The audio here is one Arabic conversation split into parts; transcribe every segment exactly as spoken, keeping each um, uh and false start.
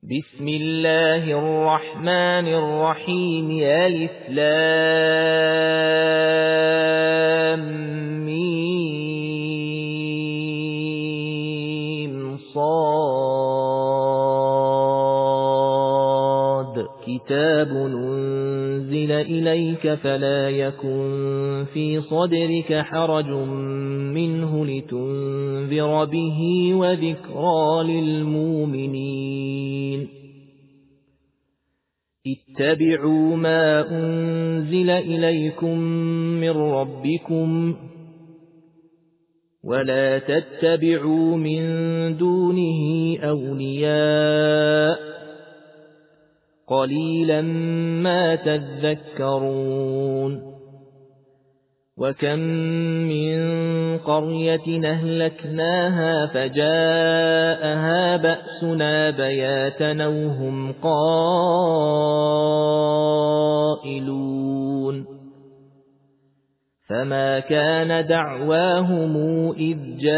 بسم الله الرحمن الرحيم. ألف لام ميم صاد. كتاب أنزل إليك فلا يكن في صدرك حرج منه لتنذر به وذكرى للمؤمنين. اتبعوا ما أنزل إليكم من ربكم ولا تتبعوا من دونه أولياء قليلا ما تذكرون. وكم من قرية أهلكناها فجاءها بأسنا بياتا أو هم قائلون. فما كان دعواهم إذ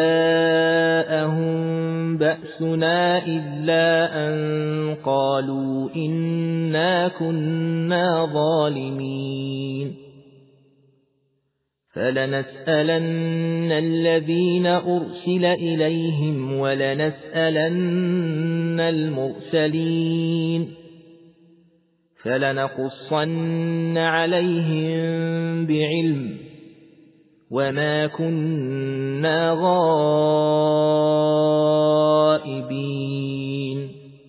جاءهم بأسنا إلا أن قالوا إنا كنا ظالمين. فلنسألن الذين أرسل إليهم ولنسألن المرسلين فلنقصن عليهم بعلم وما كنا غائبين.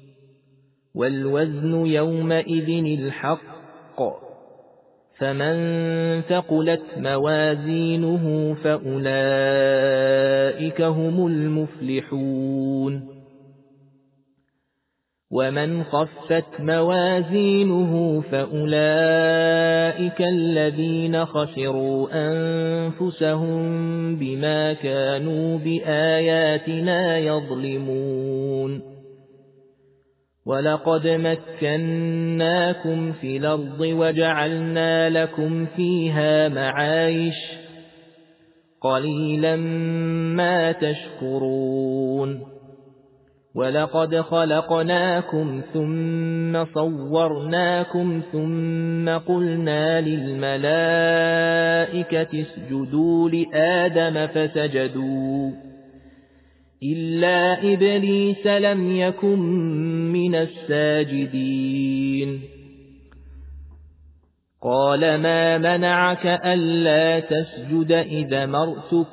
والوزن يومئذ الحق فمن ثقلت موازينه فأولئك هم المفلحون. ومن خفت موازينه فأولئك الذين خسروا أنفسهم بما كانوا بآياتنا يظلمون. ولقد مكناكم في الأرض وجعلنا لكم فيها معايش قليلا ما تشكرون. ولقد خلقناكم ثم صورناكم ثم قلنا للملائكة اسجدوا لآدم فسجدوا إلا إبليس لم يكن من الساجدين. قال ما منعك ألا تسجد إذ أمرتك؟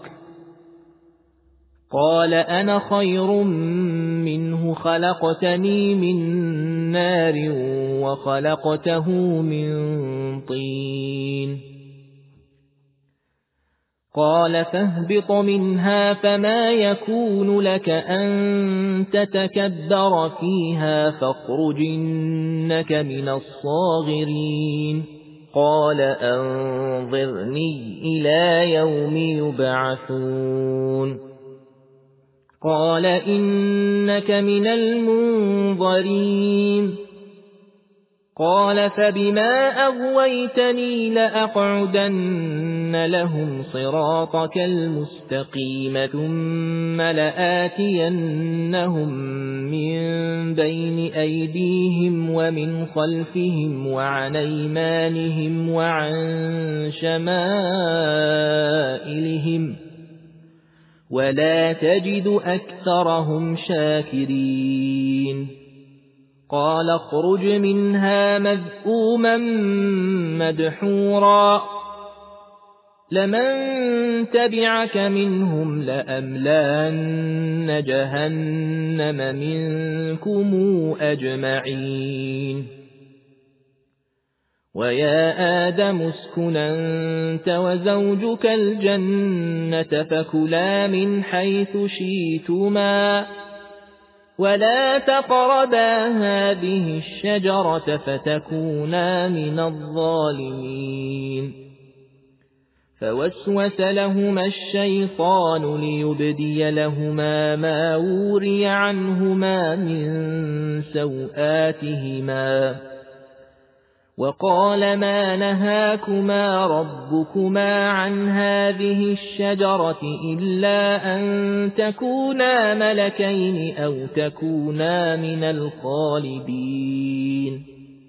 قال أنا خير منه خلقتني من نار وخلقته من طين. قال فاهبط منها فما يكون لك أن تتكبر فيها فاخرج إنك من الصاغرين. قال أنظرني إلى يوم يبعثون. قال إنك من المنظرين. قال فبما أغويتني لأقعدن لهم صراطك المستقيم ثم لآتينهم من بين أيديهم ومن خلفهم وعن أيمانهم وعن شمائلهم ولا تجد أكثرهم شاكرين. قال اخرج منها مذءوما مدحورا لمن تبعك منهم لأملأن جهنم منكم أجمعين. ويا آدم اسكن أنت وزوجك الجنة فكلا من حيث شئتما ولا تقربا هذه الشجرة فتكونا من الظالمين. فوسوس لهما الشيطان ليبدي لهما ما وري عنهما من سوآتهما وقال ما نهاكما ربكما عن هذه الشجرة إلا أن تكونا ملكين أو تكونا من الخالدين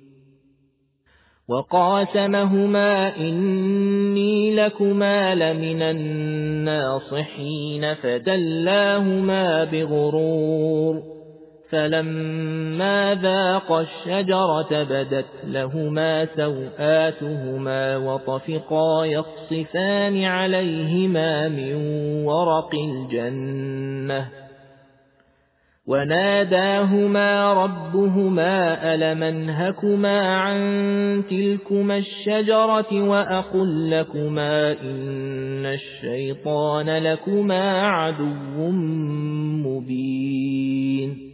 وقاسمهما إني لكما لمن الناصحين فدلاهما بغرور فلما ذاقا الشجرة بدت لهما سوآتهما وطفقا يخصفان عليهما من ورق الجنة وناداهما ربهما ألم أنهكما عن تلكما الشجرة وأقل لكما إن الشيطان لكما عدو مبين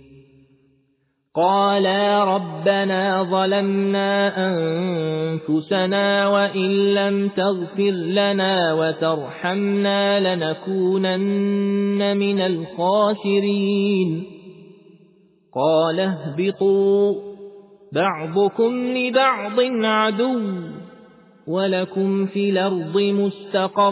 قالا ربنا ظلمنا أنفسنا وإن لم تغفر لنا وترحمنا لنكونن من الخاسرين قال اهبطوا بعضكم لبعض عدو ولكم في الأرض مستقر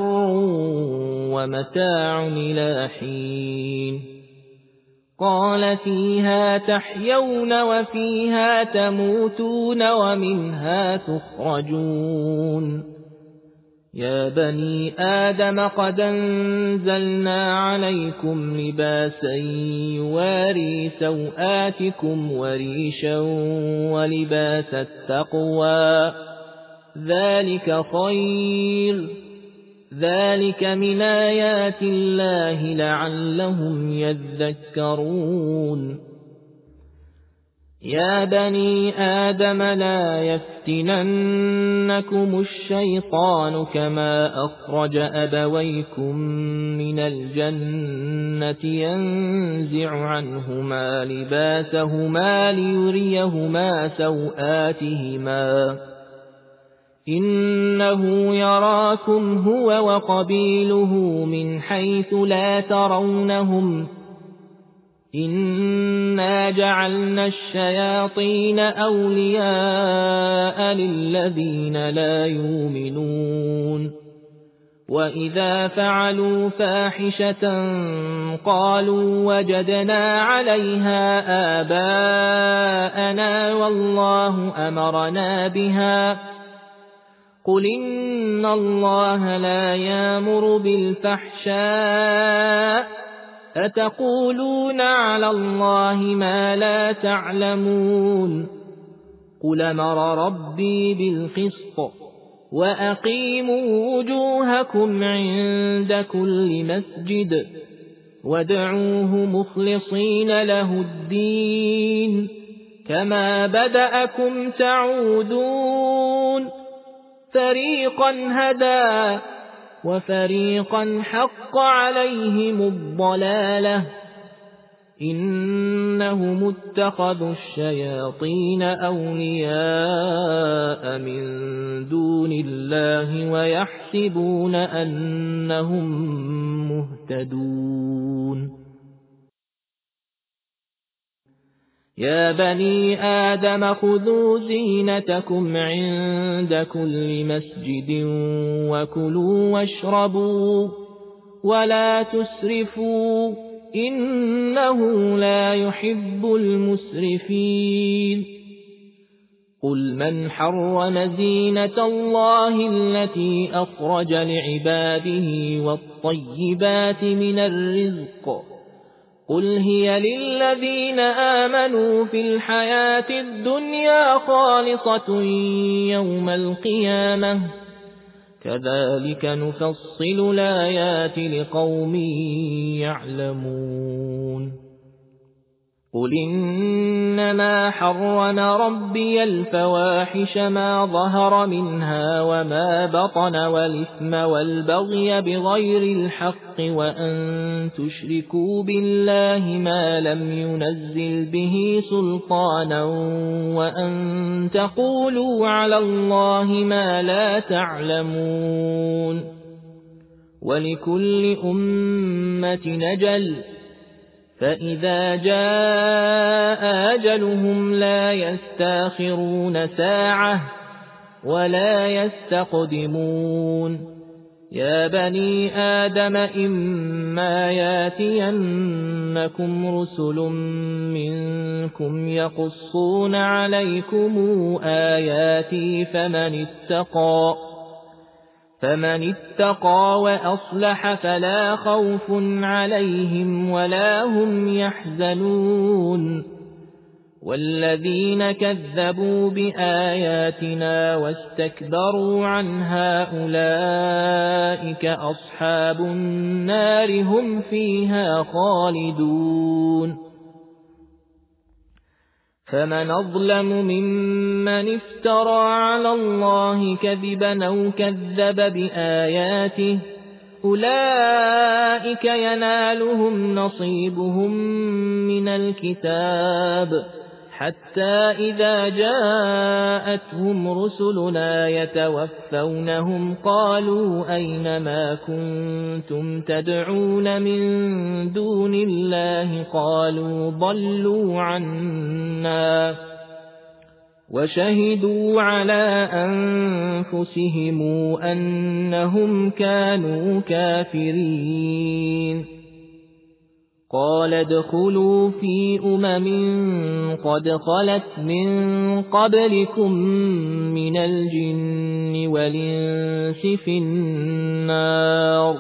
ومتاع إلى حين قال فيها تحيون وفيها تموتون ومنها تخرجون يا بني آدم قد أنزلنا عليكم لباسا يواري سوآتكم وريشا ولباس التقوى ذلك خير ذلك من آيات الله لعلهم يذكرون يا بني آدم لا يفتننكم الشيطان كما أخرج أبويكم من الجنة ينزع عنهما لباسهما ليريهما سوآتهما إنه يراكم هو وقبيله من حيث لا ترونهم إنا جعلنا الشياطين أولياء للذين لا يؤمنون وإذا فعلوا فاحشة قالوا وجدنا عليها آباءنا والله أمرنا بها قل إن الله لا يأمر بالفحشاء أتقولون على الله ما لا تعلمون قل أمر ربي بالقسط وأقيموا وجوهكم عند كل مسجد وادعوه مخلصين له الدين كما بدأكم تعودون فريقا هدى وفريقا حق عليهم الضلالة إنهم اتخذوا الشياطين أولياء من دون الله ويحسبون أنهم مهتدون يا بني آدم خذوا زينتكم عند كل مسجد وكلوا واشربوا ولا تسرفوا إنه لا يحب المسرفين قل من حرم زينة الله التي أخرج لعباده والطيبات من الرزق قل هي للذين آمنوا في الحياة الدنيا خالصة يوم القيامة كذلك نفصل الآيات لقوم يعلمون قل إنما حرم ربي الفواحش ما ظهر منها وما بطن والإثم والبغي بغير الحق وأن تشركوا بالله ما لم ينزل به سلطانا وأن تقولوا على الله ما لا تعلمون ولكل أمة نجل فإذا جاء أجلهم لا يستاخرون ساعة ولا يستقدمون يا بني آدم إما ياتينكم رسل منكم يقصون عليكم آياتي فمن اتقى فمن اتقى وأصلح فلا خوف عليهم ولا هم يحزنون والذين كذبوا بآياتنا واستكبروا عنها أولئك أصحاب النار هم فيها خالدون فمن أظلم ممن افترى على الله كذبا أو كذب بآياته أولئك ينالهم نصيبهم من الكتاب حتى إذا جاءتهم رسلنا يتوفونهم قالوا أين ما كنتم تدعون من دون الله قالوا ضلوا عنا وشهدوا على أنفسهم أنهم كانوا كافرين قال ادخلوا في أمم قد خلت من قبلكم من الجن والإنس في النار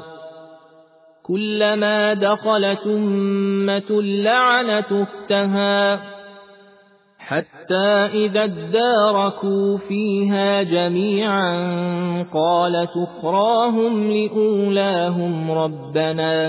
كلما دخلت أمة لعنت أختها حتى إذا اداركوا فيها جميعا قالت أخراهم لأولاهم ربنا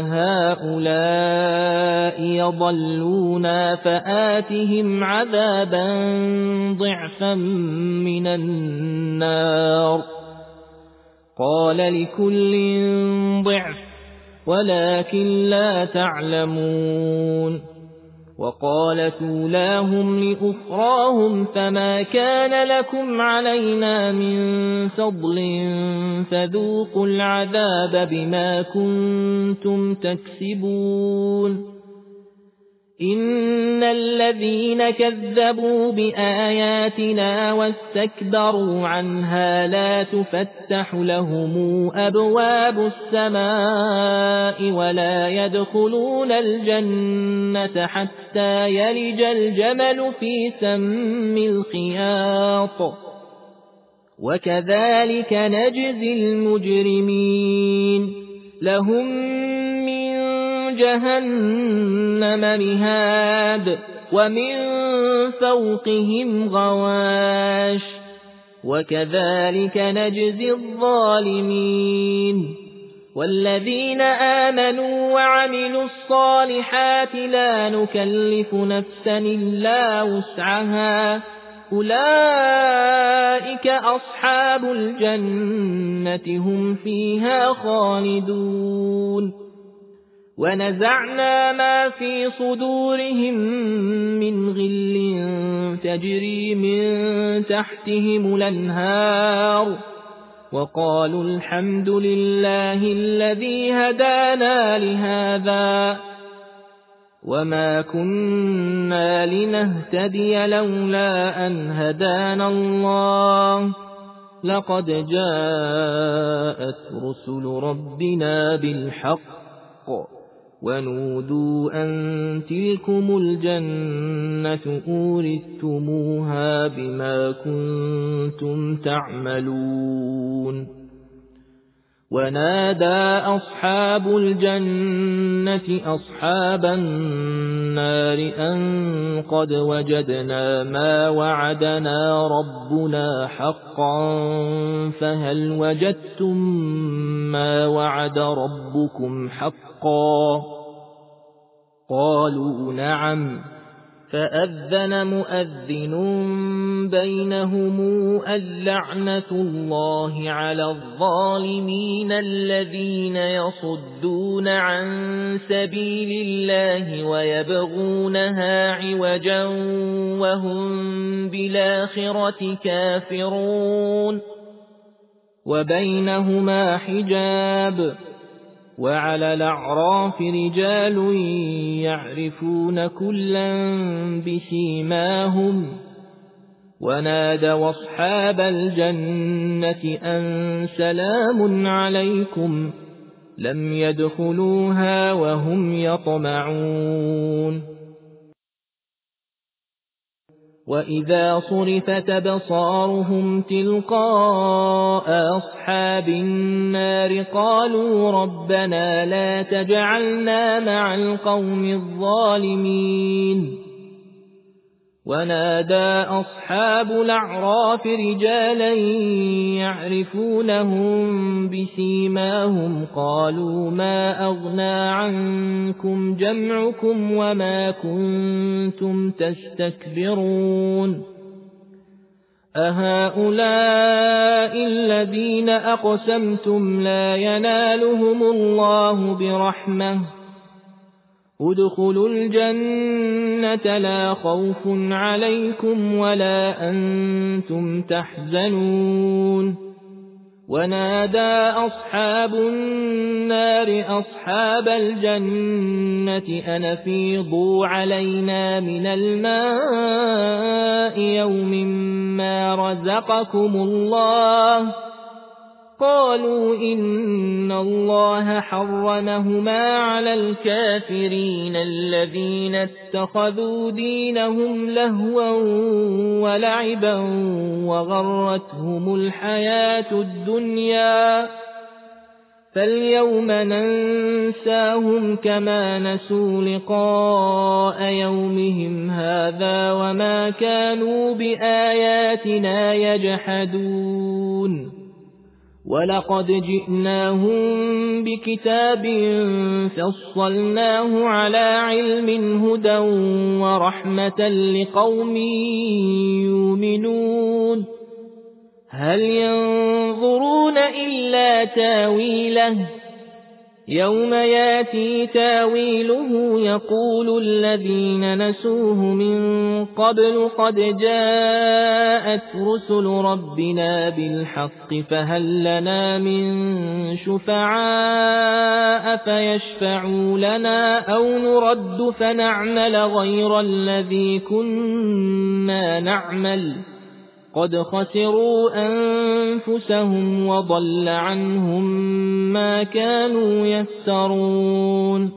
هؤلاء يضلونا فآتهم عذابا ضعفا من النار قال لكل ضعف ولكن لا تعلمون وقالت أولاهم لأخراهم فما كان لكم علينا من فضل فذوقوا العذاب بما كنتم تكسبون إن الذين كذبوا بآياتنا واستكبروا عنها لا تفتح لهم أبواب السماء ولا يدخلون الجنة حتى يلج الجمل في سم الخياط وكذلك نجزي المجرمين لهم من جهنم مهاد ومن فوقهم غواش وكذلك نجزي الظالمين والذين آمنوا وعملوا الصالحات لا نكلف نفسا إلا وسعها أولئك أصحاب الجنة هم فيها خالدون ونزعنا ما في صدورهم من غل تجري من تحتهم الأنهار وقالوا الحمد لله الذي هدانا لهذا وما كنا لنهتدي لولا أن هدانا الله لقد جاءت رسل ربنا بالحق ونودوا أن تلكم الجنة أورثتموها بما كنتم تعملون ونادى أصحاب الجنة أصحاب النار أن قد وجدنا ما وعدنا ربنا حقا فهل وجدتم ما وعد ربكم حقا قالوا نعم فأذن مؤذن بينهم اللعنة الله على الظالمين الذين يصدون عن سبيل الله ويبغونها عوجا وهم بالآخرة كافرون وبينهما حجاب وعلى الأعراف رجال يعرفون كلا بسيماهم ونادوا أصحاب الجنة أن سلام عليكم لم يدخلوها وهم يطمعون وإذا صرفت أبصارهم تلقاء أصحاب النار قالوا ربنا لا تجعلنا مع القوم الظالمين ونادى أصحاب الأعراف رجالا يعرفونهم بسيماهم قالوا ما أغنى عنكم جمعكم وما كنتم تستكبرون أهؤلاء الذين أقسمتم لا ينالهم الله برحمة ادخلوا الجنة لا خوف عليكم ولا أنتم تحزنون ونادى أصحاب النار أصحاب الجنة أن أفيضوا علينا من الماء يوم ما رزقكم الله قالوا إن الله حرمهما على الكافرين الذين اتخذوا دينهم لهوا ولعبا وغرتهم الحياة الدنيا فاليوم ننساهم كما نسوا لقاء يومهم هذا وما كانوا بآياتنا يجحدون ولقد جئناهم بكتاب فصلناه على علم هدى ورحمة لقوم يؤمنون هل ينظرون إلا تاويله يوم ياتي تاويله يقول الذين نسوه من قبل قد جاءت رسل ربنا بالحق فهل لنا من شفعاء فيشفعوا لنا أو نرد فنعمل غير الذي كنا نعمل قد خسروا أنفسهم وضل عنهم ما كانوا يفترون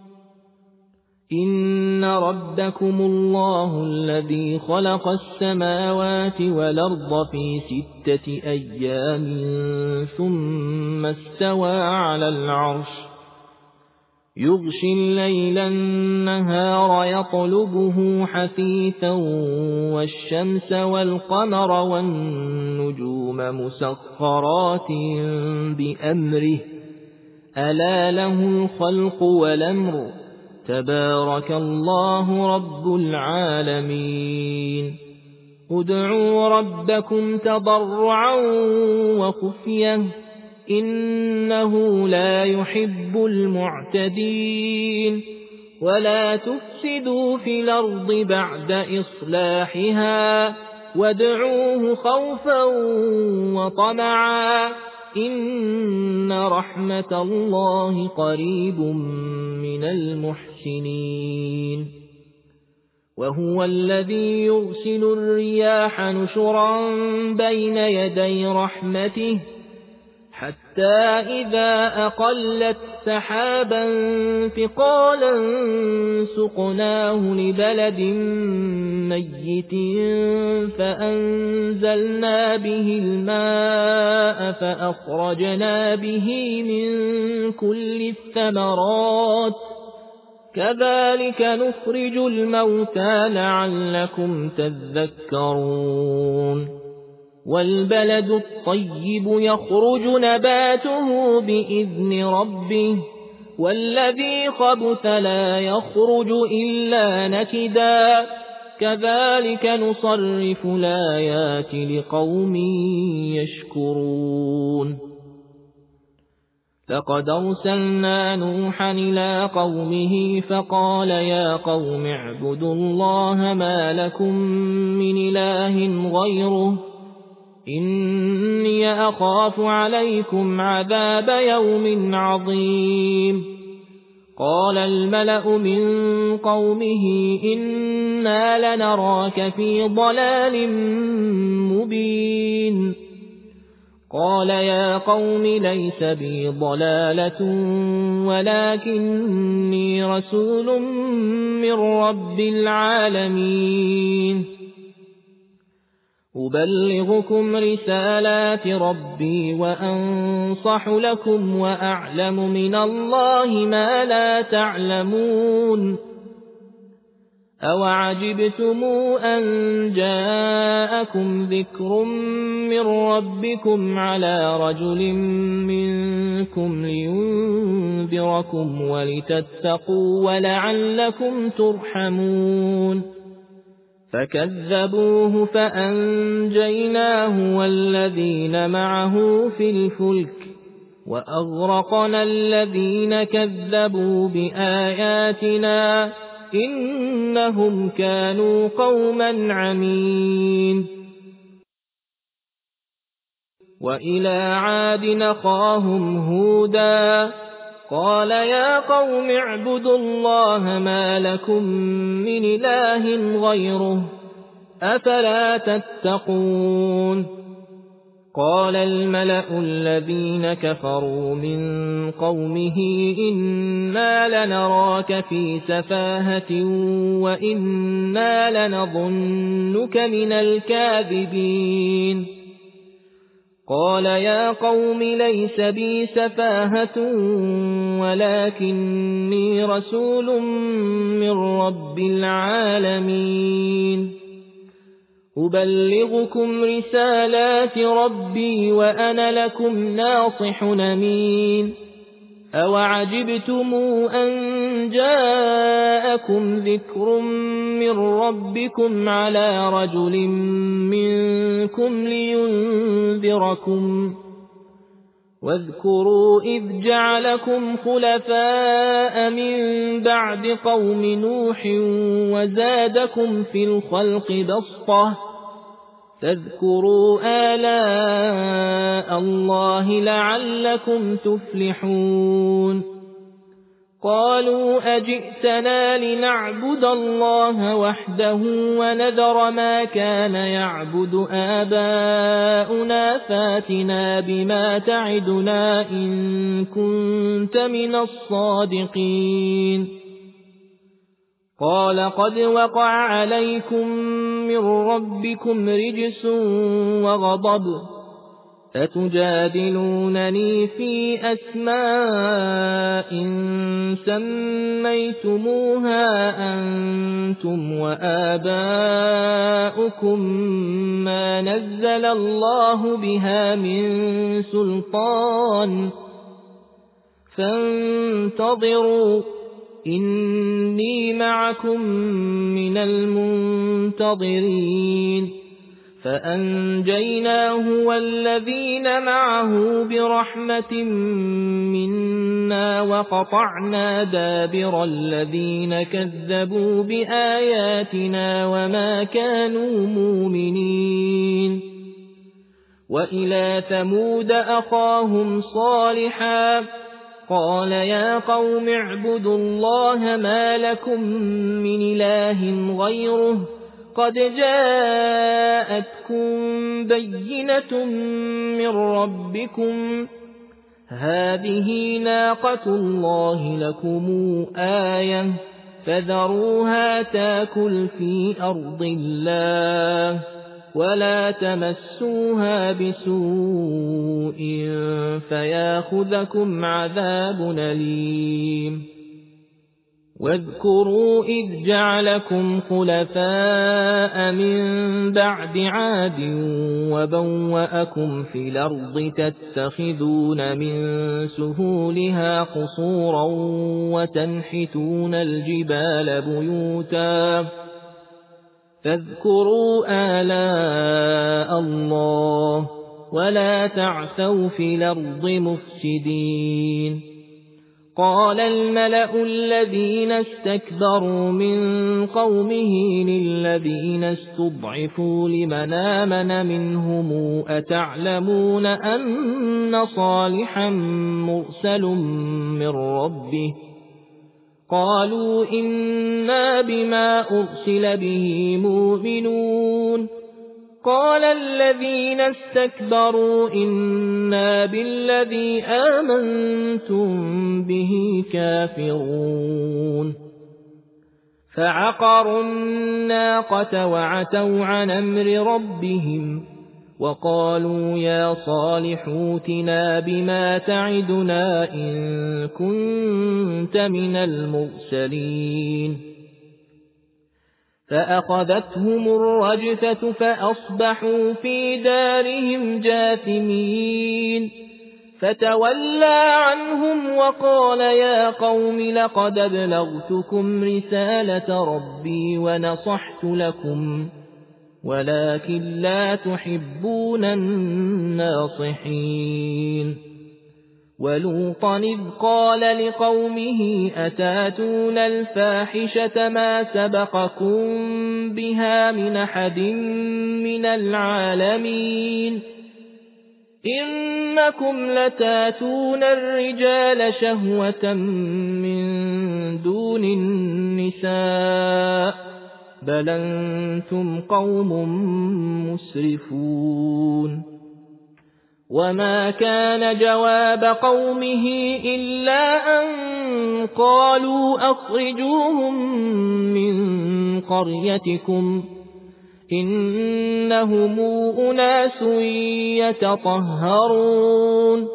إن ربكم الله الذي خلق السماوات والأرض في ستة أيام ثم استوى على العرش يغشي الليل النهار يطلبه حثيثا والشمس والقمر والنجوم مسخرات بأمره ألا له الخلق والأمر تبارك الله رب العالمين ادعوا ربكم تضرعا وخفية إنه لا يحب المعتدين ولا تفسدوا في الأرض بعد إصلاحها وادعوه خوفا وطمعا إن رحمة الله قريب من المحسنين وهو الذي يرسل الرياح نشرا بين يدي رحمته حتى إذا أقلت سحابا ثقالا سقناه لبلد ميت فأنزلنا به الماء فأخرجنا به من كل الثمرات كذلك نخرج الموتى لعلكم تذكرون والبلد الطيب يخرج نباته بإذن ربه والذي خبث لا يخرج إلا نكدا كذلك نصرف الآيات لقوم يشكرون لقد أرسلنا نوحا إلى قومه فقال يا قوم اعبدوا الله ما لكم من إله غيره إني أخاف عليكم عذاب يوم عظيم قال الملأ من قومه إنا إنا لنراك في ضلال مبين قال يا قوم ليس بي ضلالة ولكني رسول من رب العالمين أبلغكم رسالات ربي وأنصح لكم وأعلم من الله ما لا تعلمون أوعجبتم أن جاءكم ذكر من ربكم على رجل منكم لينذركم ولتتقوا ولعلكم ترحمون فكذبوه فأنجيناه والذين معه في الفلك وأغرقنا الذين كذبوا بآياتنا إنهم كانوا قوما عمين وإلى عاد أخاهم هودا قال يا قوم اعبدوا الله ما لكم من إله غيره أفلا تتقون قال الملأ الذين كفروا من قومه إنا لنراك في سفاهة وإنا لنظنك من الكاذبين قال يا قوم ليس بي سفاهة ولكني رسول من رب العالمين أبلغكم رسالات ربي وأنا لكم ناصح أمين أوعجبتم أن جاءكم ذكر من ربكم على رجل منكم لينذركم واذكروا إذ جعلكم خلفاء من بعد قوم نوح وزادكم في الخلق بسطة تذكروا آلاء الله لعلكم تفلحون قالوا أجئتنا لنعبد الله وحده ونذر ما كان يعبد آباؤنا فاتنا بما تعدنا إن كنت من الصادقين قال قد وقع عليكم من ربكم رجس وغضب فتجادلونني في أسماء سميتموها أنتم وآباؤكم ما نزل الله بها من سلطان فانتظروا إني معكم من المنتظرين فأنجيناه والذين معه برحمة منا وقطعنا دابر الذين كذبوا بآياتنا وما كانوا مؤمنين وإلى ثمود أخاهم صالحا قال يا قوم اعبدوا الله ما لكم من إله غيره قد جاءتكم بينة من ربكم هذه ناقة الله لكم آية فذروها تاكل في أرض الله ولا تمسوها بسوء فياخذكم عذاب أليم واذكروا إذ جعلكم خلفاء من بعد عاد وبوأكم في الأرض تتخذون من سهولها قصورا وتنحتون الجبال بيوتا فاذكروا آلاء الله ولا تعثوا في الأرض مفسدين قال الملأ الذين استكبروا من قومه للذين استضعفوا لمن آمن منهم أتعلمون أن صالحا مرسل من ربه قالوا إنا بما أرسل به مؤمنون قال الذين استكبروا إنا بالذي آمنتم به كافرون فعقروا الناقة وعتوا عن أمر ربهم وقالوا يا صالح ائتنا بما تعدنا إن كنت من المرسلين فأخذتهم الرجفة فأصبحوا في دارهم جاثمين فتولى عنهم وقال يا قوم لقد أبلغتكم رسالة ربي ونصحت لكم ولكن لا تحبون الناصحين ولوطا إذ قال لقومه أتاتون الفاحشة ما سبقكم بها من أحد من العالمين إنكم لتاتون الرجال شهوة من دون النساء بل أنتم قوم مسرفون وما كان جواب قومه إلا أن قالوا أخرجوهم من قريتكم إنهم أناس يتطهرون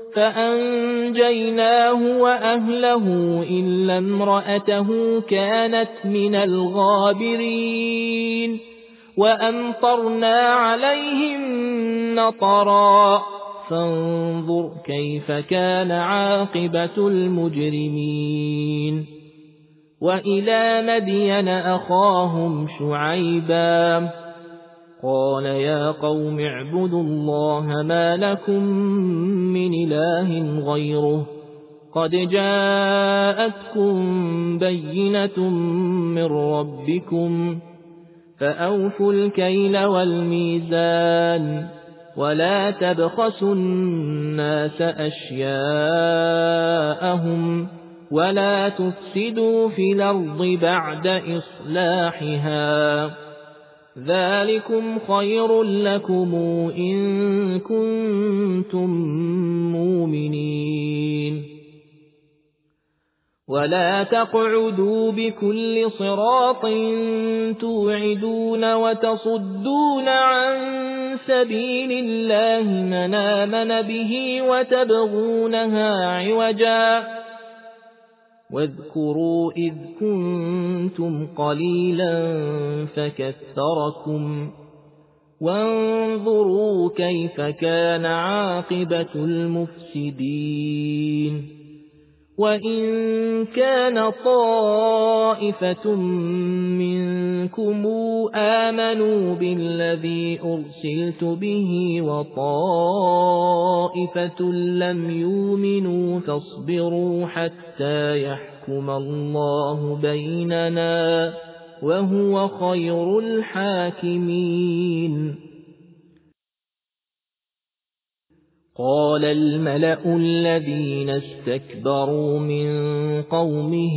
فأنجيناه وأهله إلا امرأته كانت من الغابرين وأمطرنا عليهم مطرا فانظر كيف كان عاقبة المجرمين وإلى مدين أخاهم شعيبا قال يا قوم اعبدوا الله ما لكم من إله غيره قد جاءتكم بينة من ربكم فأوفوا الكيل والميزان ولا تبخسوا الناس أشياءهم ولا تفسدوا في الأرض بعد إصلاحها ذلكم خير لكم إن كنتم مؤمنين ولا تقعدوا بكل صراط توعدون وتصدون عن سبيل الله من آمن به وتبغونها عوجا واذكروا إذ كنتم قليلا فكثركم وانظروا كيف كان عاقبة المفسدين وإن كان طائفة منكم آمنوا بالذي أرسلت به وطائفة لم يؤمنوا فاصبروا حتى يحكم الله بيننا وهو خير الحاكمين قال الملأ الذين استكبروا من قومه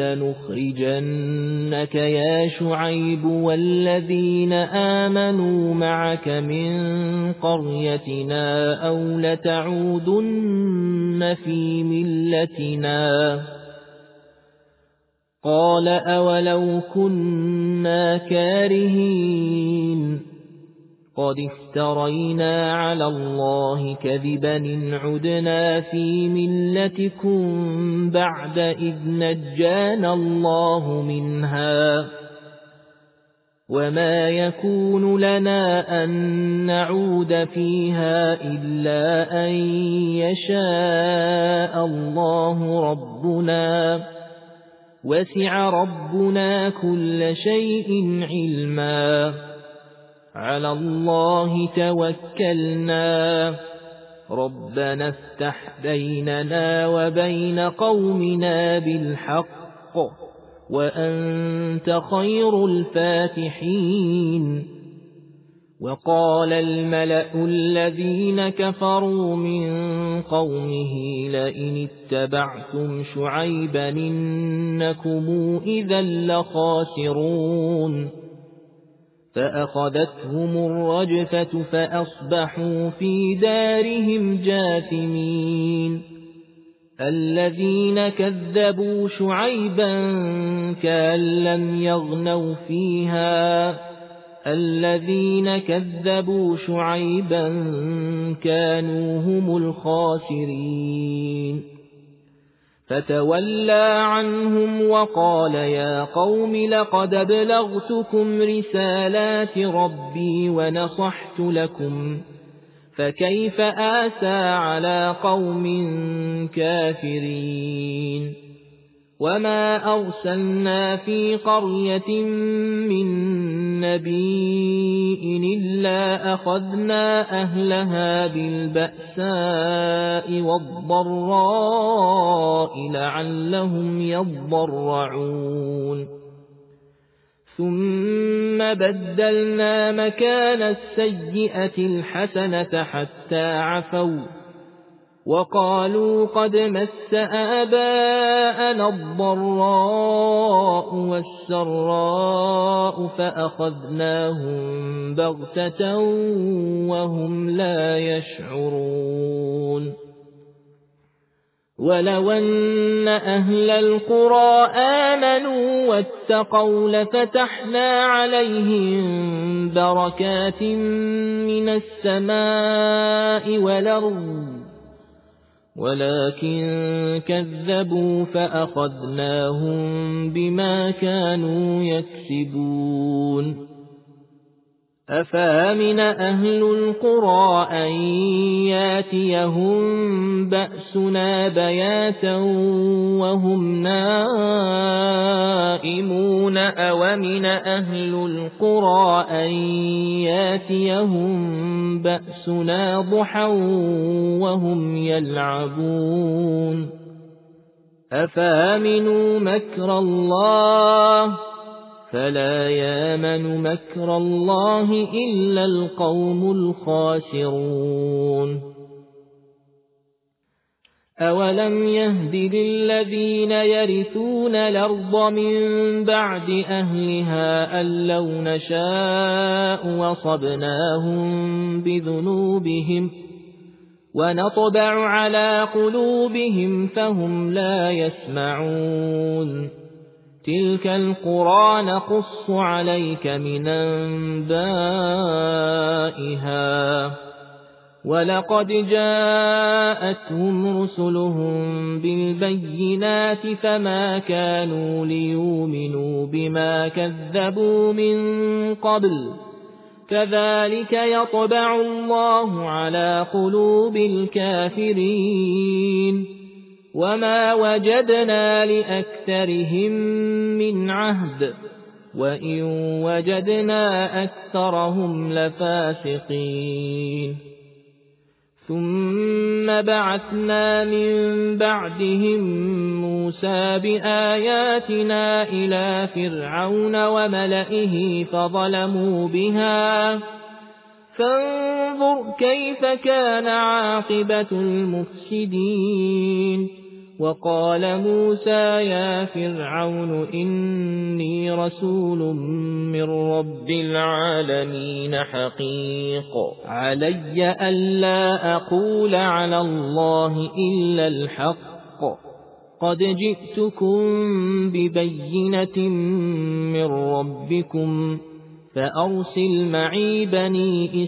لنخرجنك يا شعيب والذين آمنوا معك من قريتنا أو لتعودن في ملتنا قال أولو كنا كارهين قد افترينا على الله كذبا إن عدنا في ملتكم بعد إذ نجانا الله منها وما يكون لنا أن نعود فيها إلا أن يشاء الله ربنا وسع ربنا كل شيء علما على الله توكلنا ربنا افتح بيننا وبين قومنا بالحق وأنت خير الفاتحين وقال الملأ الذين كفروا من قومه لئن اتبعتم شعيبا إنكم إذا لخاسرون فأخذتهم الرجفة فأصبحوا في دارهم جاثمين الذين كذبوا شعيبا كأن لم يغنوا فيها الذين كذبوا شعيبا كانوا هم الخاسرين فتولى عنهم وقال يا قوم لقد أبلغتكم رسالات ربي ونصحت لكم فكيف آسى على قوم كافرين وما أرسلنا في قرية من نبي إلا أخذنا أهلها بالبأساء والضراء لعلهم يضرعون ثم بدلنا مكان السيئة الحسنة حتى عفوا وقالوا قد مس آباءنا الضراء والسراء فأخذناهم بغتة وهم لا يشعرون ولو أن أهل القرى آمنوا واتقوا لفتحنا عليهم بركات من السماء والأرض ولكن كذبوا فأخذناهم بما كانوا يكسبون أفامن أهل القرى أن ياتيهم بأسنا بياتا وهم نائمون أومن أهل القرى أن ياتيهم بأسنا ضحى وهم يلعبون أفامنوا مكر الله فلا يامن مكر الله إلا القوم الخاسرون أولم يهد للذين يرثون الأرض من بعد أهلها أن لو نشاء وصبناهم بذنوبهم ونطبع على قلوبهم فهم لا يسمعون تلك القرى نقص عليك من أنبائها ولقد جاءتهم رسلهم بالبينات فما كانوا ليؤمنوا بما كذبوا من قبل كذلك يطبع الله على قلوب الكافرين وما وجدنا لأكثرهم من عهد وإن وجدنا أكثرهم لفاسقين ثم بعثنا من بعدهم موسى بآياتنا إلى فرعون وملئه فظلموا بها فانظر كيف كان عاقبة المفسدين وقال موسى يا فرعون إني رسول من رب العالمين حقيق علي ألا أقول على الله إلا الحق قد جئتكم ببينة من ربكم فأرسل معي بني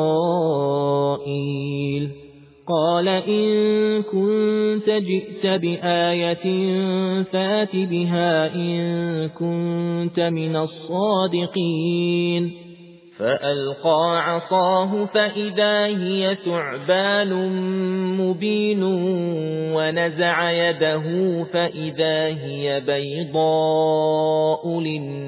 إسرائيل قال إن كنت جئت بآية فات بها إن كنت من الصادقين فألقى عصاه فإذا هي ثعبان مبين ونزع يده فإذا هي بيضاء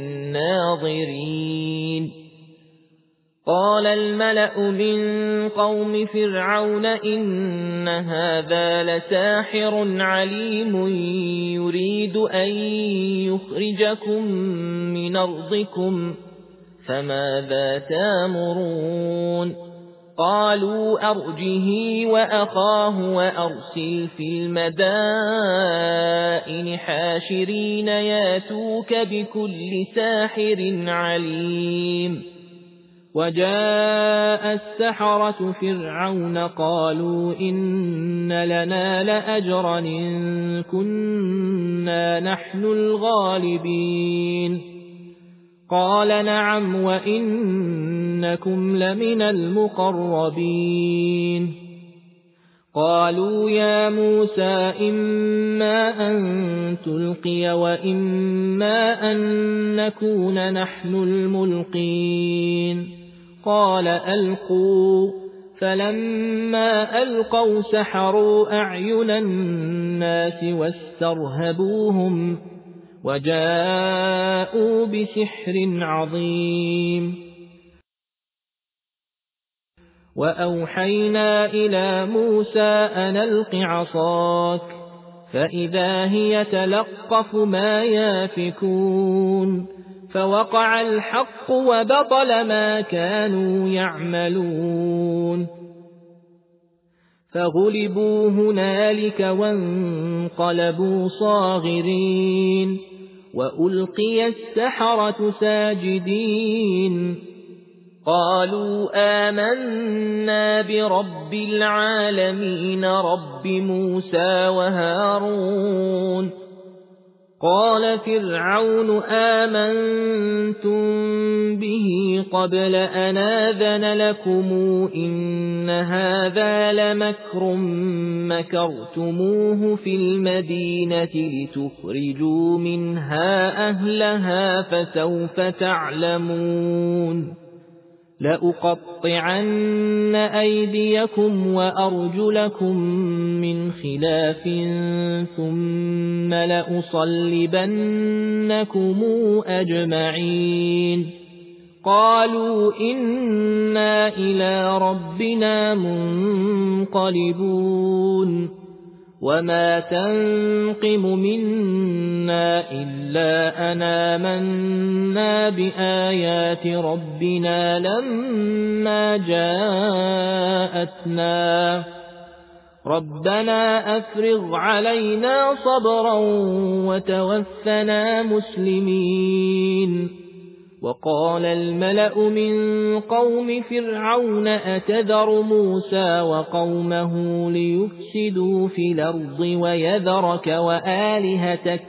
للناظرين قال الملأ من قوم فرعون إن هذا لساحر عليم يريد أن يخرجكم من أرضكم فماذا تامرون قالوا أرجه وأخاه وأرسل في المدائن حاشرين ياتوك بكل ساحر عليم وجاء السحرة فرعون قالوا إن لنا لأجرا إن كنا نحن الغالبين قال نعم وإنكم لمن المقربين قالوا يا موسى إما أن تلقي وإما أن نكون نحن الملقين قال ألقوا فلما ألقوا سحروا أعين الناس واسترهبوهم وجاءوا بسحر عظيم وأوحينا إلى موسى أن ألق عصاك فإذا هي تلقف ما يافكون فوقع الحق وبطل ما كانوا يعملون فغلبوا هنالك وانقلبوا صاغرين وألقي السحرة ساجدين قالوا آمنا برب العالمين رب موسى وهارون قال فرعون آمنتم به قبل أن آذن لكم إن هذا لمكر مكرتموه في المدينة لتخرجوا منها أهلها فسوف تعلمون لأقطعن أيديكم وأرجلكم من خلاف ثم لأصلبنكم أجمعين قالوا إنا إلى ربنا منقلبون وما تنقم منا إلا أن آمنا بآيات ربنا لما جاءتنا ربنا أفرغ علينا صبرا وتوفنا مسلمين وقال الملأ من قوم فرعون أتذر موسى وقومه ليفسدوا في الأرض ويذرك وآلهتك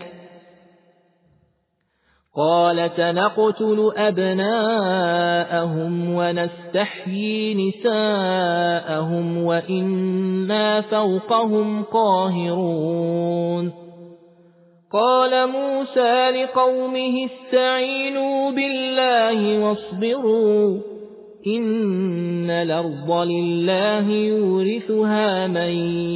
قال سنقتل أبناءهم ونستحيي نساءهم وإنا فوقهم قاهرون قال موسى لقومه استعينوا بالله واصبروا إن الأرض لله يورثها من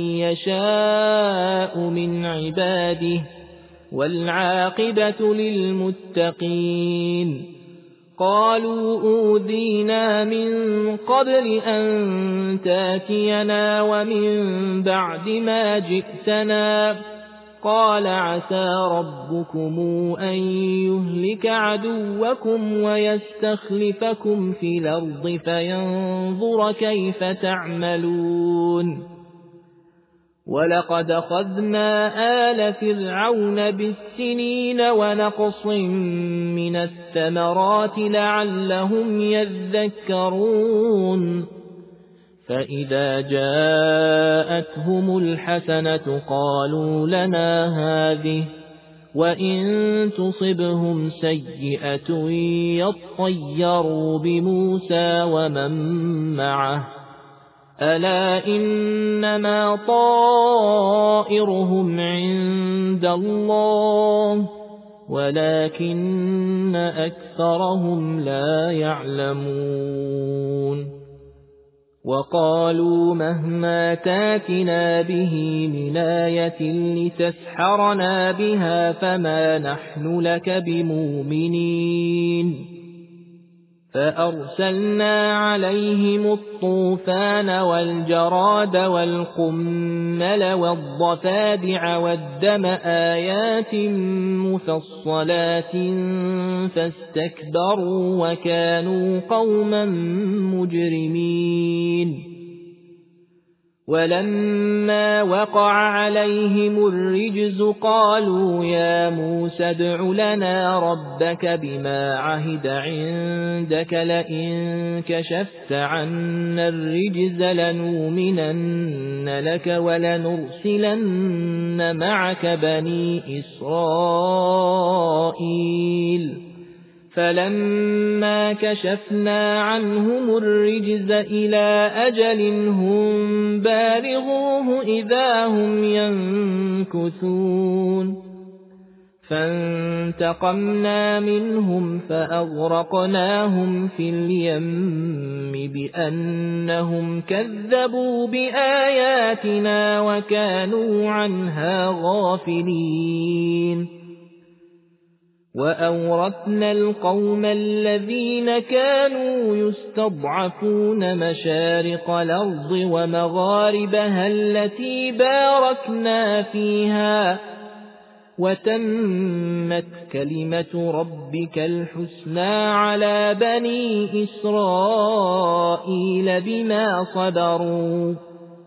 يشاء من عباده والعاقبة للمتقين قالوا أوذينا من قبل أن تاتينا ومن بعد ما جئتنا قال عسى ربكم أن يهلك عدوكم ويستخلفكم في الأرض فينظر كيف تعملون ولقد أخذنا آل فرعون بالسنين ونقص من الثمرات لعلهم يذكرون فإذا جاءتهم الحسنة قالوا لنا هذه وإن تصبهم سيئة يطيروا بموسى ومن معه ألا إنما طائرهم عند الله ولكن أكثرهم لا يعلمون وقالوا مهما تاتنا به من آية لتسحرنا بها فما نحن لك بمؤمنين فأرسلنا عليهم الطوفان والجراد والقمل والضفادع والدم آيات مفصلات فاستكبروا وكانوا قوما مجرمين ولما وقع عليهم الرجز قالوا يا موسى ادع لنا ربك بما عهد عندك لئن كشفت عنا الرجز لنؤمنن لك ولنرسلن معك بني إسرائيل فلما كشفنا عنهم الرجز إلى أجل هم بالغوه إذا هم ينكثون فانتقمنا منهم فأغرقناهم في اليم بأنهم كذبوا بآياتنا وكانوا عنها غافلين وأورثنا القوم الذين كانوا يستضعفون مشارق الأرض ومغاربها التي باركنا فيها وتمت كلمة ربك الحسنى على بني إسرائيل بما صبروا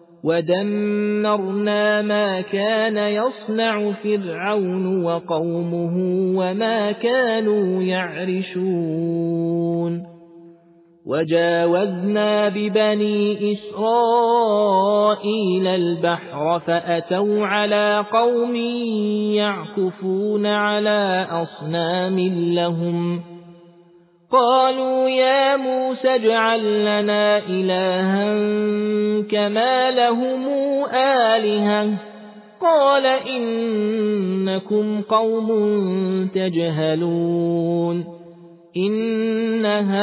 ودمرنا ما كان يصنع فرعون وقومه وما كانوا يعرشون وجاوزنا ببني إسرائيل البحر فأتوا على قوم يعكفون على أصنام لهم قالوا يا موسى اجعل لنا إلها كما لهم آلهة قال إنكم قوم تجهلون إن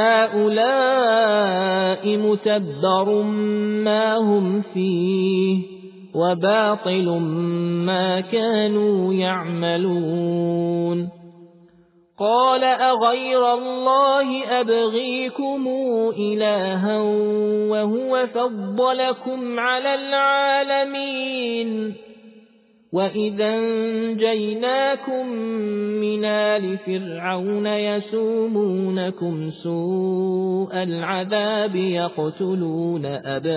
هؤلاء متبر ما هم فيه وباطل ما كانوا يعملون قال أغير الله أبغيكم إلها وهو فضلكم على العالمين وإذا انجيناكم من آل فرعون يسومونكم سوء العذاب يقتلون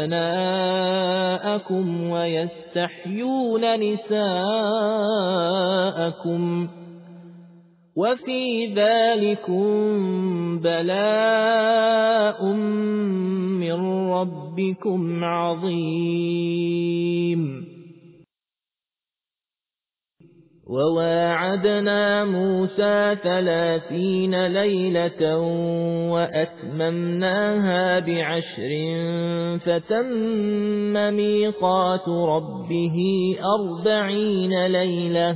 أبناءكم ويستحيون نساءكم وفي ذلكم بلاء من ربكم عظيم وواعدنا موسى ثلاثين ليلة وأتممناها بعشر فتم ميقات ربه أربعين ليلة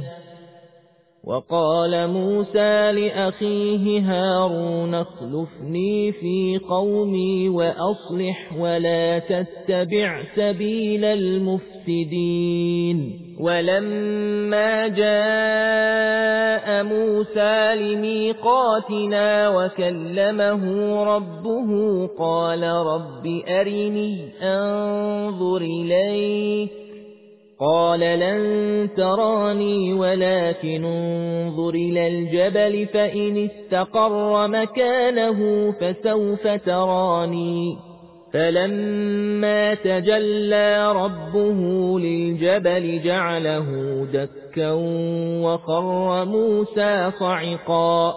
وقال موسى لأخيه هارون اخلفني في قومي وأصلح ولا تتبع سبيل المفسدين ولما جاء موسى لميقاتنا وكلمه ربه قال رب أرني أنظر إليك قال لن تراني ولكن انظر إلى الجبل فإن استقر مكانه فسوف تراني فلما تجلى ربه للجبل جعله دكا وخر موسى صعقا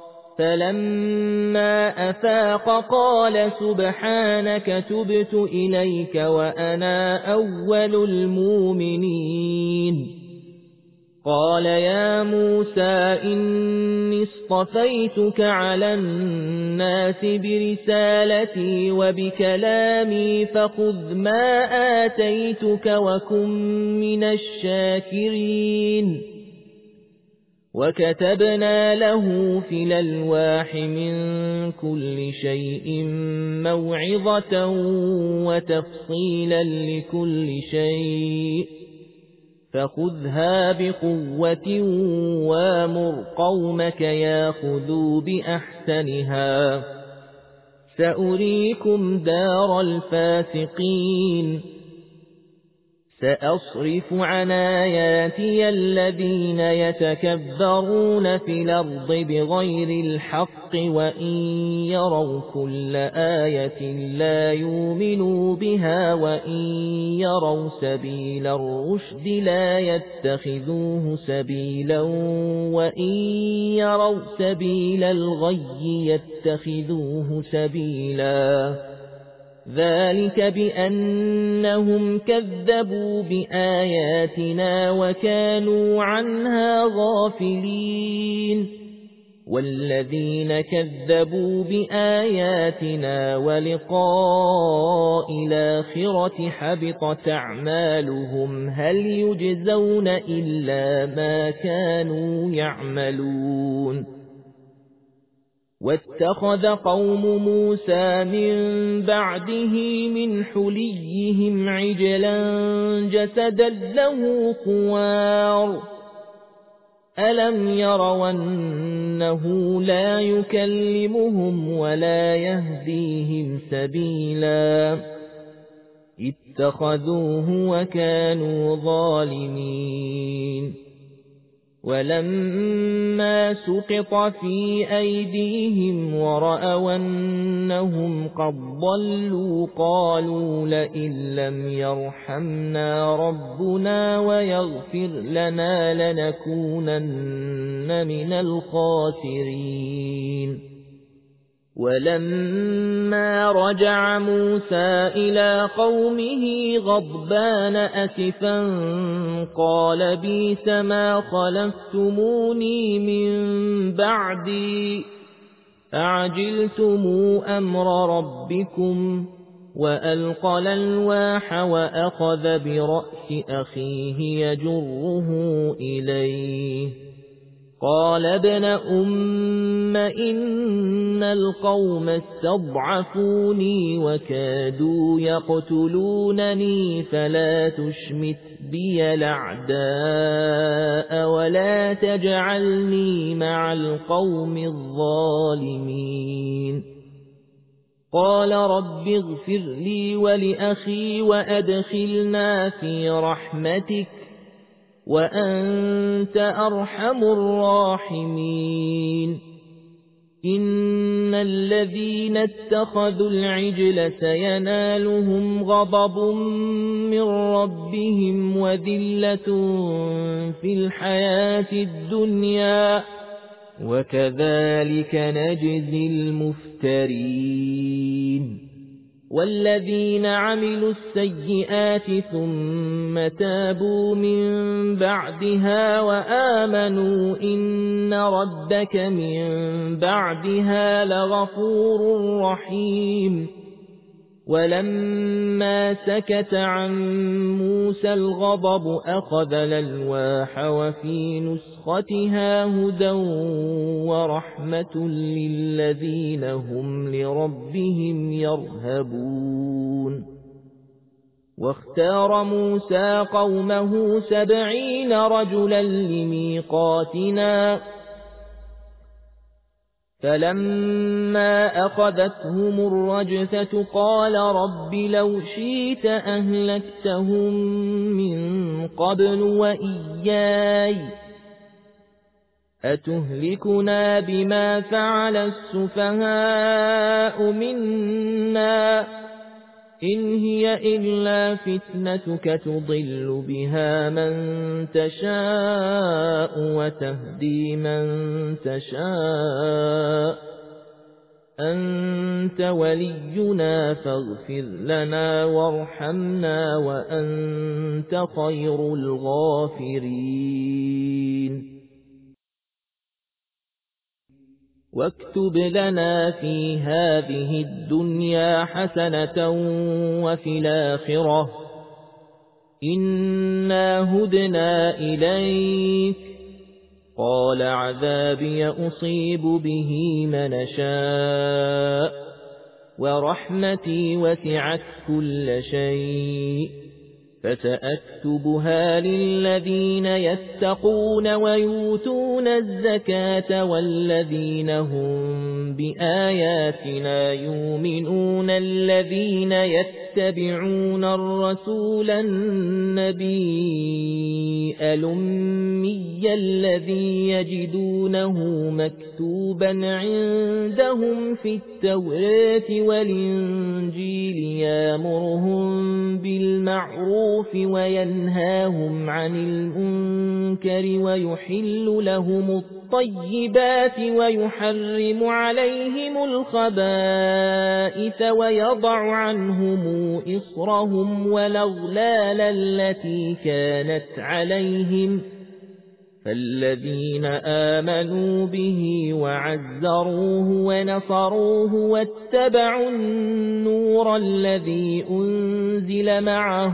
فلما أفاق قال سبحانك تبت إليك وأنا أول المؤمنين قال يا موسى إني اصطفيتك على الناس برسالتي وبكلامي فخذ ما آتيتك وكن من الشاكرين وكتبنا له في الألواح من كل شيء موعظة وتفصيلا لكل شيء فخذها بقوة وامر قومك ياخذوا بأحسنها سأريكم دار الفاسقين سأصرف عن آياتي الذين يتكبرون في الأرض بغير الحق وإن يروا كل آية لا يؤمنوا بها وإن يروا سبيل الرشد لا يتخذوه سبيلا وإن يروا سبيل الغي يتخذوه سبيلا ذلك بأنهم كذبوا بآياتنا وكانوا عنها غافلين والذين كذبوا بآياتنا ولقاء الآخرة حبطت أعمالهم هل يجزون إلا ما كانوا يعملون واتخذ قوم موسى من بعده من حليهم عجلا جسدا له خوار ألم يروا أنه لا يكلمهم ولا يهديهم سبيلا اتخذوه وكانوا ظالمين ولما سقط في أيديهم ورأوا أنهم قد ضلوا قالوا لئن لم يرحمنا ربنا ويغفر لنا لنكونن من الخاسرين ولما رجع موسى إلى قومه غضبان أسفا قال بئس ما خلفتموني من بعدي أعجلتم أمر ربكم وألقى الألواح وأخذ برأس أخيه يجره إليه قال ابن أم إن القوم استضعفوني وكادوا يقتلونني فلا تشمت بي الأعداء ولا تجعلني مع القوم الظالمين قال رب اغفر لي ولأخي وأدخلنا في رحمتك وأنت أرحم الراحمين إن الذين اتخذوا العجل سينالهم غضب من ربهم وذلة في الحياة الدنيا وكذلك نجزي المفترين والذين عملوا السيئات ثم تابوا من بعدها وآمنوا إن ربك من بعدها لغفور رحيم ولما سكت عن موسى الغضب أخذ الألواح وفي نسختها هدى ورحمة للذين هم لربهم يرهبون واختار موسى قومه سبعين رجلا لميقاتنا فلما أخذتهم الرجفة قال رب لو شئت أهلكتهم من قبل وإياي أتهلكنا بما فعل السفهاء منا إن هي إلا فتنتك تضل بها من تشاء وتهدي من تشاء أنت ولينا فاغفر لنا وارحمنا وأنت خير الغافرين واكتب لنا في هذه الدنيا حسنة وفي الآخرة إنا هدنا إليك قال عذابي أصيب به من شاء ورحمتي وسعت كل شيء فسأكتبها للذين يتقون ويؤتون الزكاة والذين هم بآياتنا يؤمنون الذين يتبعون الرسول النبي الأمي الذي يجدونه مكتوبا عندهم في التوراة والإنجيل يأمرهم بالمعروف وينهاهم عن المنكر ويحل لهم الطيبات ويحرم عليهم الخبائث ويضع عنهم إصرهم والأغلال التي كانت عليهم فالذين آمنوا به وعزروه ونصروه واتبعوا النور الذي أنزل معه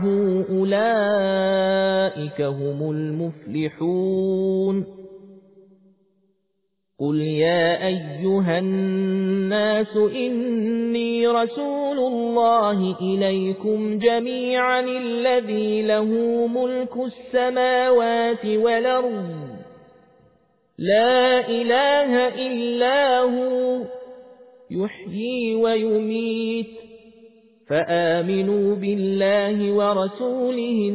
أولئك هم المفلحون قل يا أيها الناس إني رسول الله إليكم جميعا الذي له ملك السماوات والأرض لا إله إلا هو يحيي ويميت فآمنوا بالله ورسوله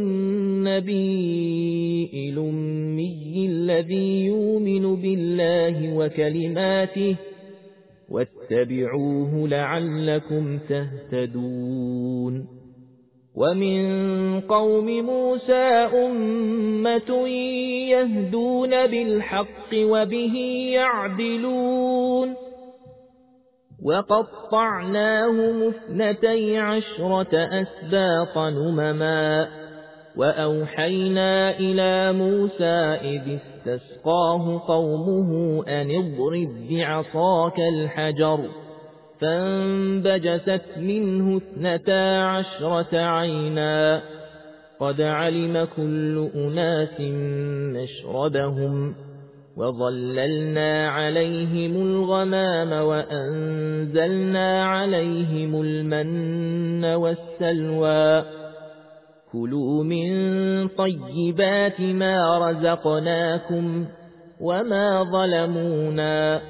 النبي الأمي الذي يؤمن بالله وكلماته واتبعوه لعلكم تهتدون ومن قوم موسى أمة يهدون بالحق وبه يعدلون وقطعناهم اثنتي عشرة أسباط نمما وأوحينا إلى موسى إذ استسقاه قومه أن اضرب بعصاك الحجر فانبجست منه اثنتا عشرة عينا قد علم كل أناس مشربهم وظللنا عليهم الغمام وأنزلنا عليهم المن والسلوى كلوا من طيبات ما رزقناكم وما ظلمونا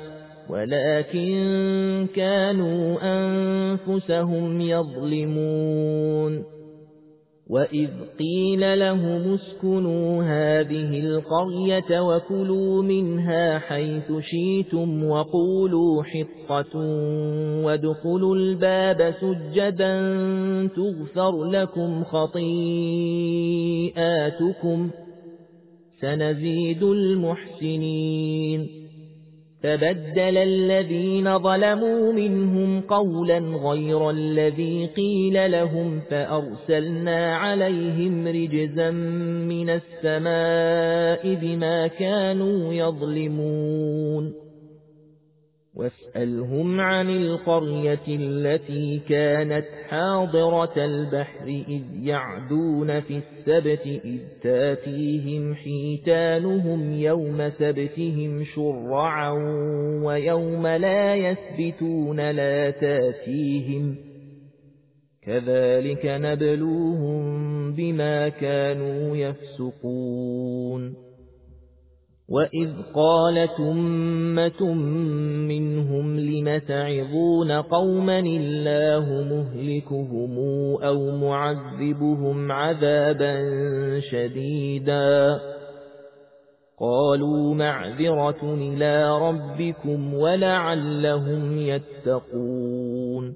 ولكن كانوا أنفسهم يظلمون وإذ قيل لهم اسكنوا هذه القرية وكلوا منها حيث شئتم وقولوا حطة وادخلوا الباب سجدا تغفر لكم خطيئاتكم سنزيد المحسنين فبدل الذين ظلموا منهم قولا غير الذي قيل لهم فأرسلنا عليهم رجزا من السماء بما كانوا يظلمون واسألهم عن القرية التي كانت حاضرة البحر إذ يعدون في السبت إذ تاتيهم حيتانهم يوم سبتهم شرعا ويوم لا يثبتون لا تاتيهم كذلك نبلوهم بما كانوا يفسقون وإذ قالت أمة منهم لم تعظون قوما الله مهلكهم أو معذبهم عذابا شديدا قالوا معذرة إلى ربكم ولعلهم يتقون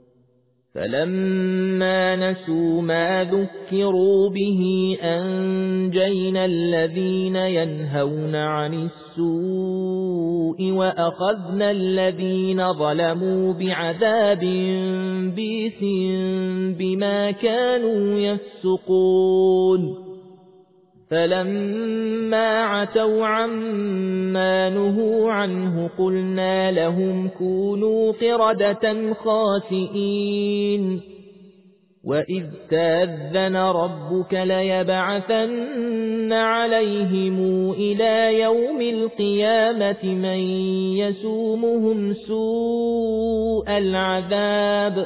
فلما نسوا ما ذكروا به أنجينا الذين ينهون عن السوء وأخذنا الذين ظلموا بعذاب بئس بما كانوا يفسقون فلما عتوا عما نهوا عنه قلنا لهم كونوا قردة خاسئين وإذ تأذن ربك ليبعثن عليهم إلى يوم القيامة من يسومهم سوء العذاب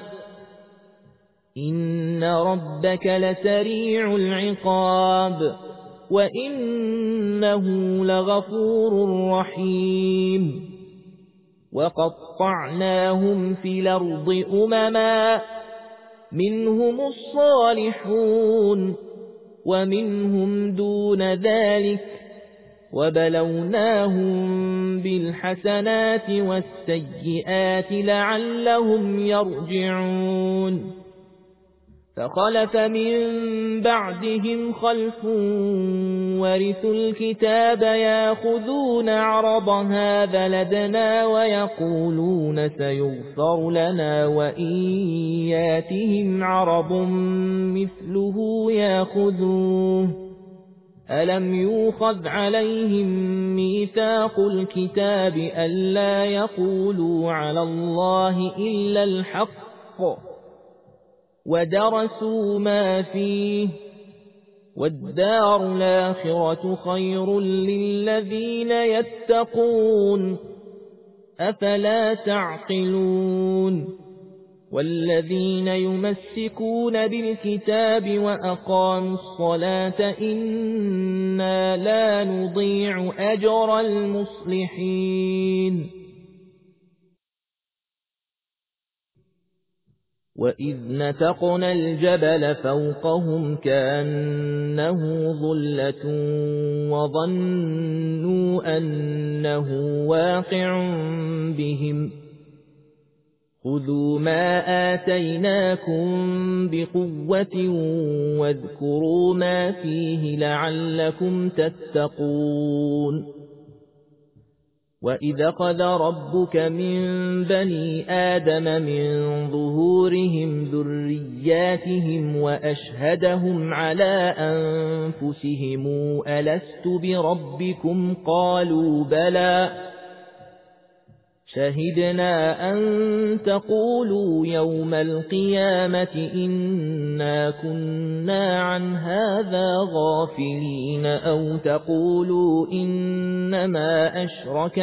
إن ربك لسريع العقاب وإنه لغفور رحيم وقطعناهم في الأرض أمما منهم الصالحون ومنهم دون ذلك وبلوناهم بالحسنات والسيئات لعلهم يرجعون فخلف من بعدهم خلف ورثوا الكتاب ياخذون عرض هذا لدنا ويقولون سيغفر لنا وإن ياتهم عرض مثله ياخذوه ألم يؤخذ عليهم ميثاق الكتاب ألا يقولوا على الله إلا الحق ودرسوا ما فيه والدار الآخرة خير للذين يتقون أفلا تعقلون والذين يمسكون بالكتاب وأقاموا الصلاة إنا لا نضيع أجر المصلحين وإذ نتقنا الجبل فوقهم كأنه ظلة وظنوا أنه واقع بهم خذوا ما آتيناكم بقوة واذكروا ما فيه لعلكم تتقون وإذ أخذ ربك من بني آدم من ظهورهم ذرياتهم وأشهدهم على أنفسهم ألست بربكم قالوا بلى شهدنا أن تقولوا يوم القيامة إنا كنا عن هذا غافلين أو تقولوا إنما أشرك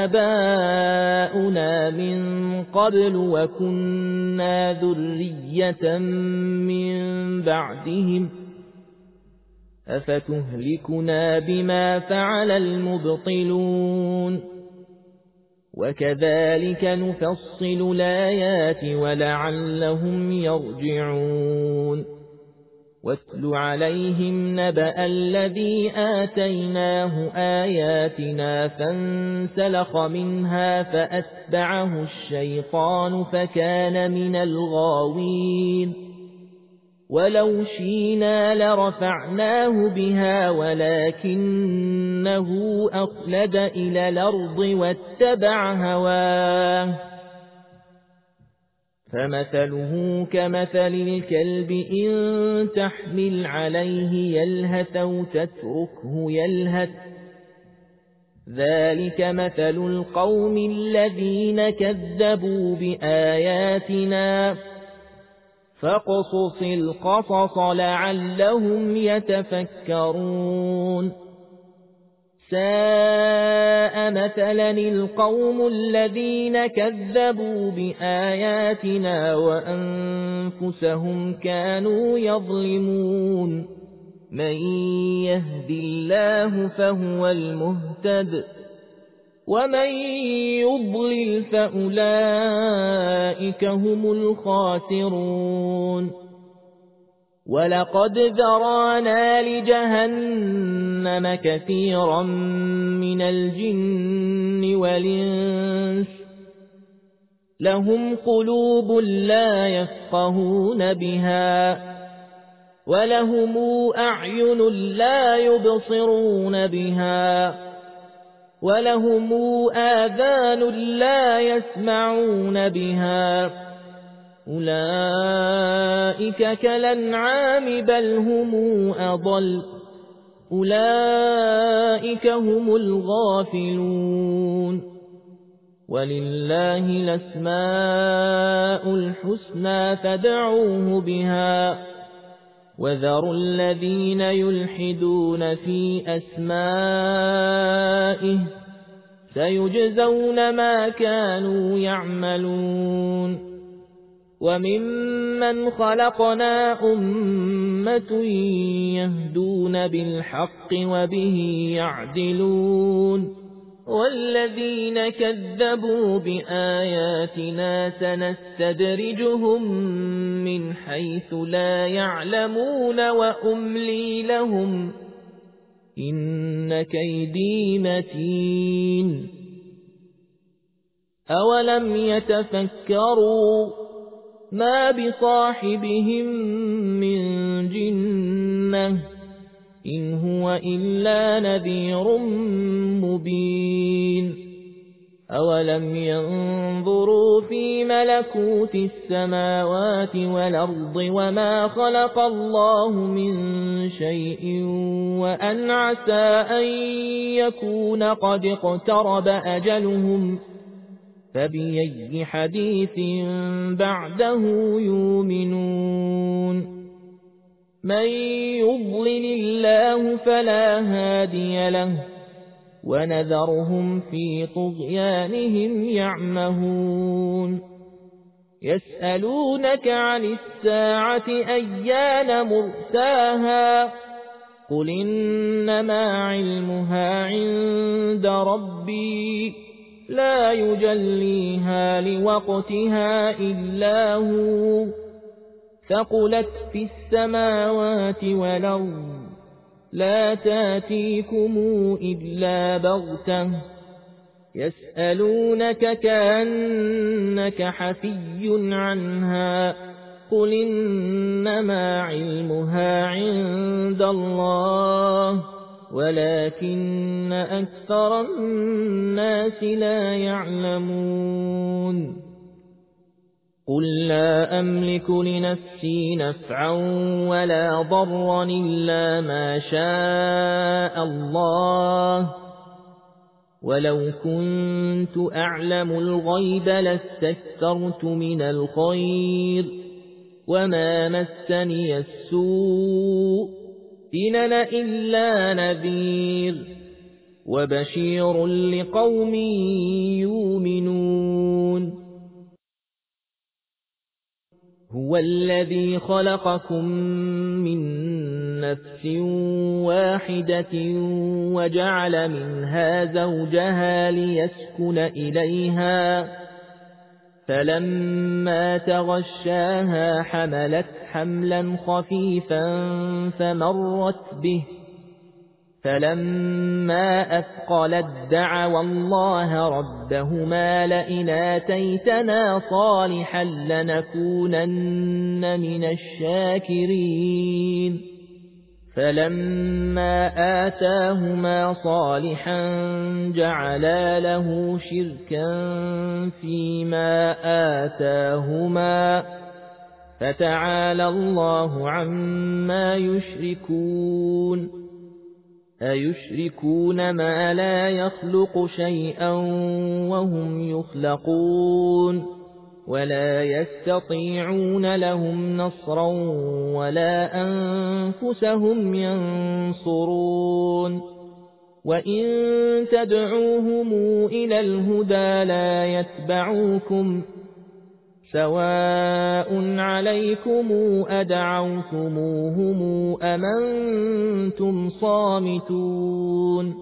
آباؤنا من قبل وكنا ذرية من بعدهم أفتهلكنا بما فعل المبطلون وكذلك نفصل الآيات ولعلهم يرجعون واتل عليهم نبأ الذي آتيناه آياتنا فانسلخ منها فأتبعه الشيطان فكان من الغاوين ولو شينا لرفعناه بها ولكنه أخلد إلى الأرض واتبع هواه فمثله كمثل الكلب إن تحمل عليه يلهث أو تتركه يلهث ذلك مثل القوم الذين كذبوا بآياتنا فاقصص القصص لعلهم يتفكرون ساء مثلا القوم الذين كذبوا بآياتنا وأنفسهم كانوا يظلمون من يهد الله فهو المهتد ومن يضلل فأولئك هم الخاسرون ولقد ذرانا لجهنم كثيرا من الجن والإنس لهم قلوب لا يفقهون بها ولهم أعين لا يبصرون بها ولهم آذان لا يسمعون بها أولئك كالأنعام بل هم أضل أولئك هم الغافلون ولله الأسماء الحسنى فادعوه بها وذروا الذين يلحدون في أسمائه سيجزون ما كانوا يعملون وممن خلقنا أمة يهدون بالحق وبه يعدلون والذين كذبوا بآياتنا سنستدرجهم من حيث لا يعلمون وأملي لهم إن كيدي متين أولم يتفكروا ما بصاحبهم من جنة إن هو إلا نذير مبين أولم ينظروا في ملكوت السماوات والأرض وما خلق الله من شيء وأن عسى أن يكون قد اقترب أجلهم فبأي حديث بعده يؤمنون من يضلل الله فلا هادي له ونذرهم في طغيانهم يعمهون يسألونك عن الساعة أيان مرساها قل إنما علمها عند ربي لا يجليها لوقتها إلا هو ثقلت في السماوات والأرض لا تاتيكم إلا بغتة يسألونك كأنك حفي عنها قل إنما علمها عند الله ولكن أكثر الناس لا يعلمون قل لا أملك لنفسي نفعا ولا ضرا إلا ما شاء الله ولو كنت أعلم الغيب لاستكثرت من الخير وما مسني السوء إن أنا إلا نذير وبشير لقوم يؤمنون هو الذي خلقكم من نفس واحدة وجعل منها زوجها ليسكن إليها فلما تغشاها حملت حملا خفيفا فمرت به فلما أثقلت دعوا الله ربهما لئن آتيتنا صالحا لنكونن من الشاكرين فلما آتاهما صالحا جعلا له شركا فيما آتاهما فتعالى الله عما يشركون أيشركون ما لا يخلق شيئا وهم يخلقون ولا يستطيعون لهم نصرا ولا أنفسهم ينصرون وإن تدعوهم إلى الهدى لا يتبعوكم سواء عليكم أدعوتموهم أم أنتم صامتون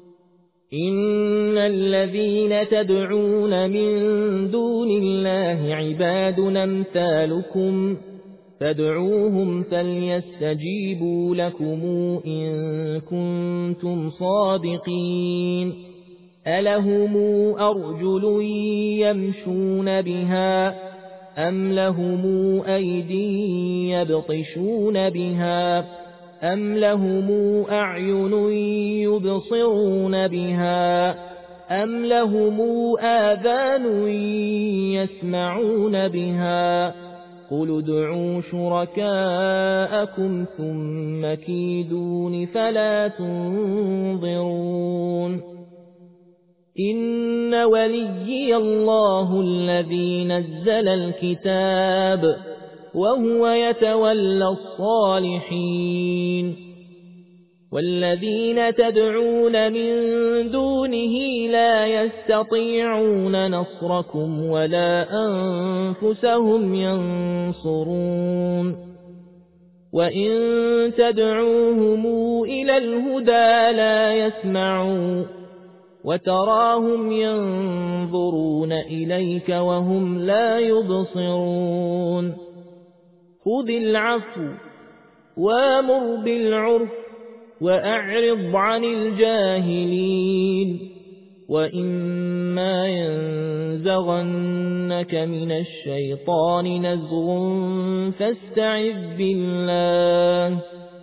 إن الذين تدعون من دون الله عباد أمثالكم فادعوهم فليستجيبوا لكم إن كنتم صادقين ألهم أرجل يمشون بها أم لهم أيدي يبطشون بها أم لهم أعين يبصرون بها أم لهم آذان يسمعون بها قل ادعوا شركاءكم ثم كيدون فلا تنظرون إن وليي الله الذي نزل الكتاب وهو يتولى الصالحين والذين تدعون من دونه لا يستطيعون نصركم ولا أنفسهم ينصرون وإن تدعوهم إلى الهدى لا يسمعون وتراهم ينظرون إليك وهم لا يبصرون خذ العفو وامر بالعرف وأعرض عن الجاهلين وإما ينزغنك من الشيطان نزغ فاستعذ بالله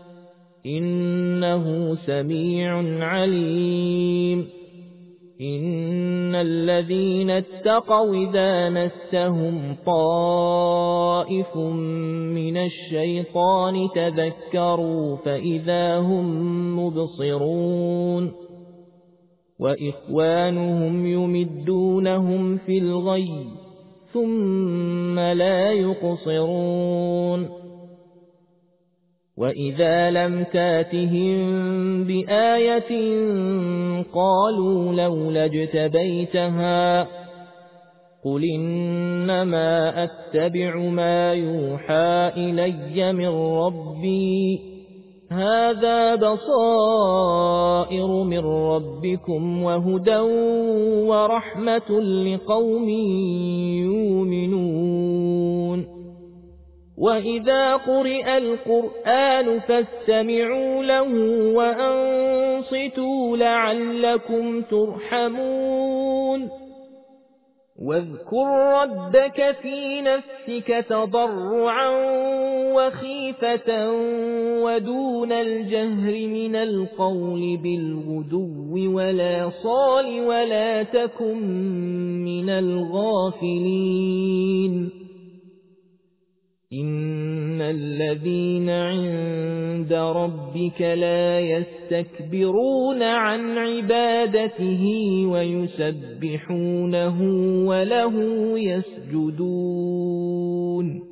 إنه سميع عليم إن الذين اتقوا إذا مسهم طائف من الشيطان تذكروا فإذا هم مبصرون وإخوانهم يمدونهم في الغي ثم لا يقصرون وإذا لم تاتهم بآية قالوا لولا اجتبيتها قل إنما أتبع ما يوحى إلي من ربي هذا بصائر من ربكم وهدى ورحمة لقوم يؤمنون وإذا قرئ القرآن فاستمعوا له وأنصتوا لعلكم ترحمون واذكر ربك في نفسك تضرعا وخيفة ودون الجهر من القول بالغدو ولا صال ولا تكن من الغافلين إن الذين عند ربك لا يستكبرون عن عبادته ويسبحونه وله يسجدون